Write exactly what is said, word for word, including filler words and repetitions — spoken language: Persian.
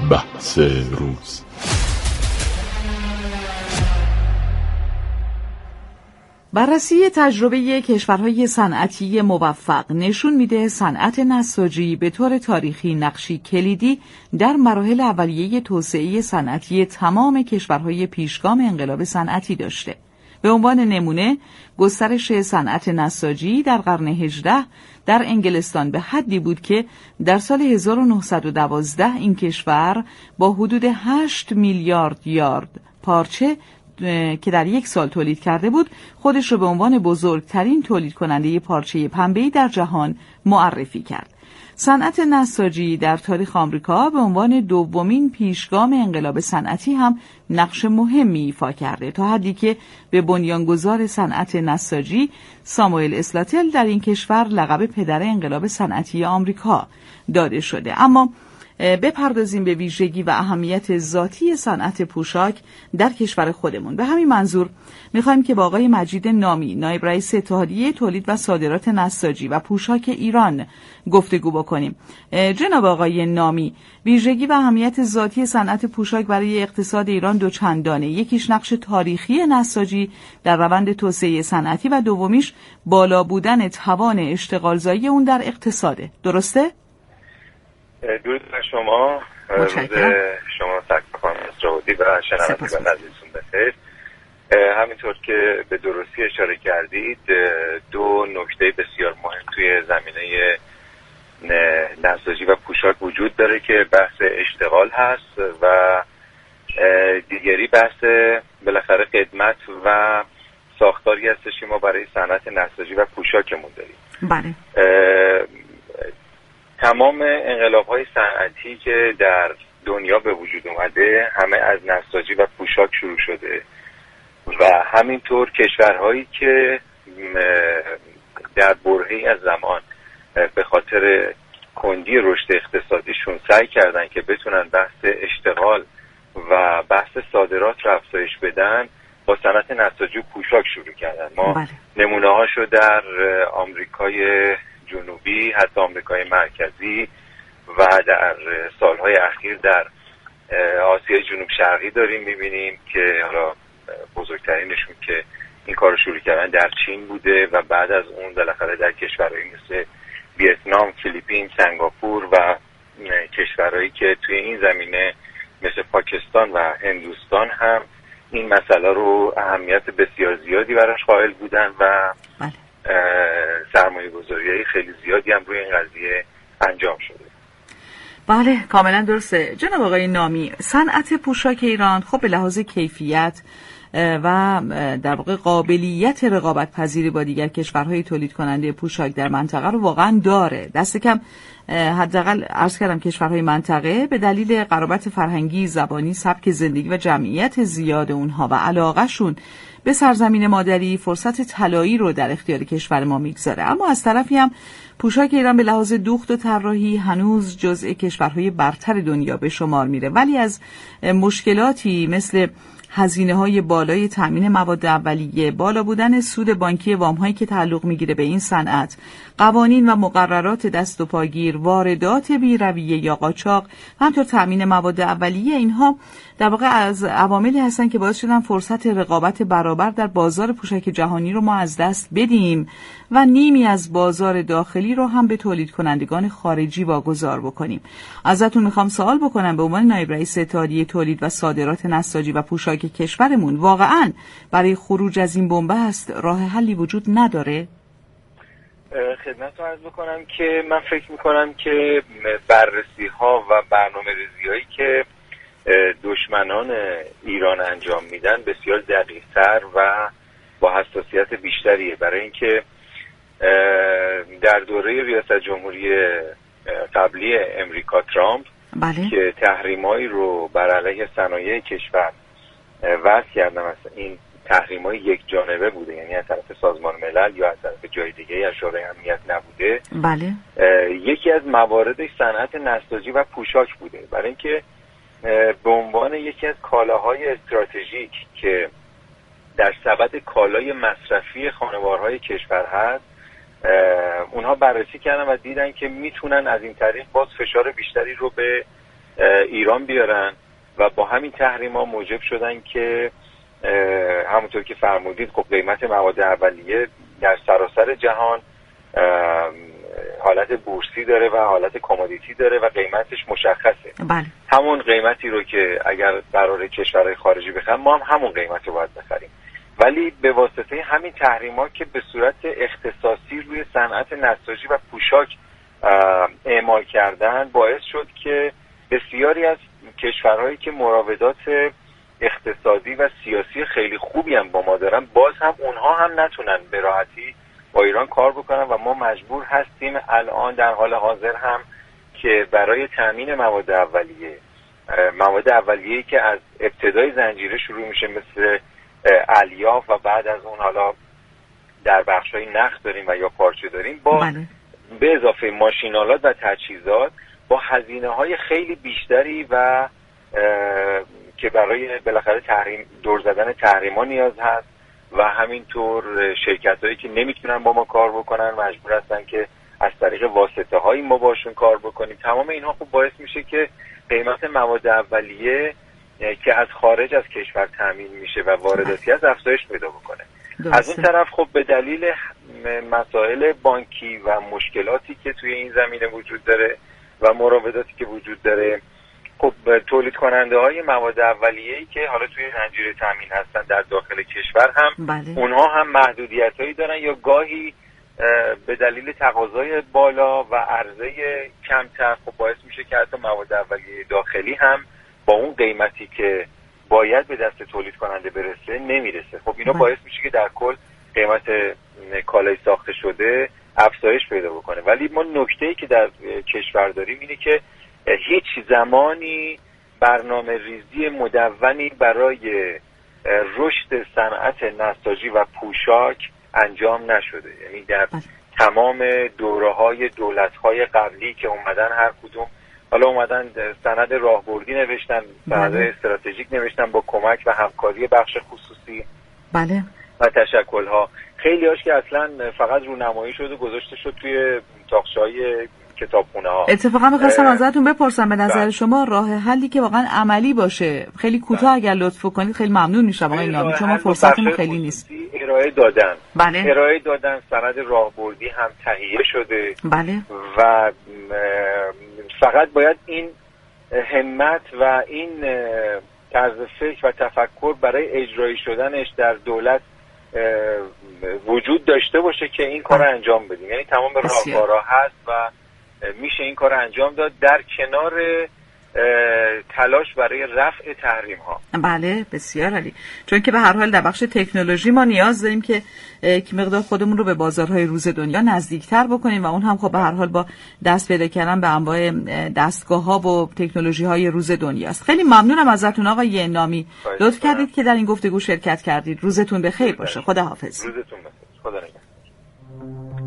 بحث روز. بررسی تجربه کشورهای صنعتی موفق نشون میده صنعت نساجی به طور تاریخی نقشی کلیدی در مراحل اولیه توسعه صنعتی تمام کشورهای پیشگام انقلاب صنعتی داشته. به عنوان نمونه، گسترش صنعت نساجی در قرن هجدهم در انگلستان به حدی بود که در سال هزار و نهصد و دوازده این کشور با حدود هشت میلیارد یارد پارچه که در یک سال تولید کرده بود، خودش رو به عنوان بزرگترین تولید کننده پارچه پنبه‌ای در جهان معرفی کرد. صنعت نساجی در تاریخ آمریکا به عنوان دومین پیشگام انقلاب صنعتی هم نقش مهمی ایفا کرده، تا حدی که به بنیانگذار صنعت نساجی ساموئل اسلاتل در این کشور لقب پدر انقلاب صنعتی آمریکا داده شده. اما بپردازیم به ویژگی و اهمیت ذاتی صنعت پوشاک در کشور خودمون. به همین منظور میخوایم که با آقای مجید نامی، نایب رئیس اتحادیه تولید و صادرات نساجی و پوشاک ایران گفتگو بکنیم. جناب آقای نامی، ویژگی و اهمیت ذاتی صنعت پوشاک برای اقتصاد ایران دو چندانه. یکیش نقش تاریخی نساجی در روند توسعه صنعتی و دومیش بالا بودن توان اشتغالزایی اون در اقتصاده. درسته؟ درود بر شما، روز شما سرکار مصرحودی و شنوندگان عزیزتون بخیر. همینطور که به درستی اشاره کردید، دو نکته بسیار مهم توی زمینه نساجی و پوشاک وجود داره که بحث اشتغال هست و دیگری بحث بالاخره خدمت و ساختاری هستش که ما برای صنعت نساجی و پوشاکمون داریم. بله. تمام انقلاب‌های صنعتی که در دنیا به وجود اومده همه از نساجی و پوشاک شروع شده و همینطور کشورهایی که در برهه‌ای از زمان به خاطر کندی رشد اقتصادیشون سعی کردن که بتونن بحث اشتغال و بحث صادرات رو افزایش بدن، با صنعت نساجی و پوشاک شروع کردن. ما نمونه‌هاشو در آمریکای جنوبی، حتی آمریکای مرکزی و در سالهای اخیر در آسیای جنوب شرقی داریم میبینیم که حالا بزرگترینشون که این کار رو شروع کردن در چین بوده و بعد از اون بالاخره در کشورهایی مثل ویتنام، فیلیپین، سنگاپور و کشورهایی که توی این زمینه مثل پاکستان و هندوستان هم این مسئله رو اهمیت بسیار زیادی براش قائل بودن و بله. سرمایه گذاری خیلی زیادی هم روی این قضیه انجام شده. بله، کاملا درسته. جناب آقای نامی، صنعت پوشاک ایران خب به لحاظ کیفیت و در واقع قابلیت رقابت پذیری با دیگر کشورهای تولید کننده پوشاک در منطقه رو واقعا داره. دست کم حداقل عرض کردم کشورهای منطقه به دلیل قرابت فرهنگی، زبانی، سبک زندگی و جمعیت زیاد اونها و علاقهشون به سرزمین مادری فرصت طلایی رو در اختیار کشور ما میگذاره. اما از طرفی هم پوشاک ایران به لحاظ دوخت و طراحی هنوز جزء کشورهای برتر دنیا به شمار میره، ولی از مشکلاتی مثل هزینه‌های بالای تامین مواد اولیه، بالا بودن سود بانکی وام‌هایی که تعلق میگیره به این صنعت، قوانین و مقررات دست و پاگیر، واردات بی‌رویه یا قاچاق، همینطور تامین مواد اولیه، اینها در واقع از عواملی هستن که باعث شدن فرصت رقابت برابر در بازار پوشاک جهانی رو ما از دست بدیم و نیمی از بازار داخلی رو هم به تولید کنندگان خارجی واگذار بکنیم. ازتون میخوام سوال بکنم به عنوان نایب رئیس اتحادیه تولید و صادرات نساجی و پوشاک کشورمون، واقعاً برای خروج از این بنبست راه حلی وجود نداره؟ خدمتتون عرض بکنم که من فکر میکنم که بررسی ها و برنامه ریزی هایی که دشمنان ایران انجام میدن بسیار دقیق‌تر و با حساسیت بیشتریه، برای اینکه در دوره ریاست جمهوری قبلی امریکا ترامپ بله. که تحریمایی رو بر علیه صنایع کشور وضع کردن، مثلا این تحریمای یک جانبه بوده، یعنی از طرف سازمان ملل یا از طرف جای دیگه از شورای امنیت نبوده. بله. یکی از مواردش صنعت نساجی و پوشاک بوده، برای اینکه به عنوان یکی از کالاهای استراتژیک که در سبد کالای مصرفی خانوارهای کشور هست، اونها بررسی کردن و دیدن که میتونن از این طریق باز فشار بیشتری رو به ایران بیارن و با همین تحریما موجب شدن که همونطور که فرمودید خب قیمت مواد اولیه در سراسر جهان حالت بورسی داره و حالت کامودیتی داره و قیمتش مشخصه. بله. همون قیمتی رو که اگر قرار کشورهای خارجی بخرن ما هم همون قیمت رو باید بخریم، ولی به واسطه همین تحریما که به صورت اختصاصی روی صنعت نساجی و پوشاک اعمال کردن باعث شد که بسیاری از کشورهایی که مراودات اقتصادی و سیاسی خیلی خوبی هم با ما دارن باز هم اونها هم نتونن به راحتی با ایران کار بکنن و ما مجبور هستیم الان در حال حاضر هم که برای تامین مواد اولیه مواد اولیه‌ای که از ابتدای زنجیره شروع میشه مثل الیاف و بعد از اون حالا در بخشای نخ داریم و یا پارچه داریم با بله. به اضافه ماشینالات و تجهیزات با هزینه‌های خیلی بیشتری و که برای بالاخره تحریم دور زدن تحریما نیاز هست و همینطور شرکت‌هایی که نمیتونن با ما کار بکنن مجبور هستن که از طریق واسطه‌های ما باشون کار بکنیم. تمام اینها خب باعث میشه که قیمت مواد اولیه که از خارج از کشور تامین میشه و وارداتی از افزایش پیدا بکنه. درسته. از اون طرف خب به دلیل مسائل بانکی و مشکلاتی که توی این زمینه وجود داره و مراوداتی که وجود داره خب تولید کننده های مواد اولیه‌ای که حالا توی زنجیره تامین هستن در داخل کشور هم بله. اونها هم محدودیت‌هایی دارن یا گاهی به دلیل تقاضای بالا و عرضه کمتر خب باعث میشه که حتی مواد اولیه داخلی هم با اون قیمتی که باید به دست تولید کننده برسه نمیرسه. خب اینا باعث میشه که در کل قیمت کالای ساخته شده افزایش پیدا بکنه. ولی ما نکته‌ای که در کشور داریم اینه که هیچ زمانی برنامه ریزی مدونی برای رشد صنعت نساجی و پوشاک انجام نشده. یعنی در تمام دوره‌های دولت‌های قبلی که اومدن هر کدوم حالا اومدن سند راهبردی نوشتن، سند استراتژیک نوشتن با کمک و همکاری بخش خصوصی بله و تشکل‌ها. خیلی هاش که اصلا فقط رونمایی شد و گذاشته شد توی تاقچه‌های کتابخونه ها. اتفاقا می‌خواستم ازتون بپرسم به نظر شما راه حلی که واقعا عملی باشه خیلی کوتاه اگر لطف کنید خیلی ممنون میشم آقای نامی چون ما فرصتمون خیلی نیست. ارائه دادن بله. ارائه دادن سند راهبردی هم تهیه شده بله. و فقط باید این همت و این طرز فکر و تفکر برای اجرایی شدنش در دولت وجود داشته باشه که این کار رو انجام بدیم. یعنی تمام راهکارها هست و میشه این کار رو انجام داد در کنار تلاش برای رفع تحریم ها. بله بسیار عالی. چون که به هر حال در بخش تکنولوژی ما نیاز داریم که یک مقدار خودمون رو به بازارهای روز دنیا نزدیکتر بکنیم و اون هم خب به هر حال با دست پیدا کردن به انواع دستگاه ها و تکنولوژی های روز دنیاست. خیلی ممنونم ازتون آقای نامی. لطف کردید که در این گفتگو شرکت کردید. روزتون بخیر باشه. خدا حافظ. روزتون بخیر. خدا نگهدار.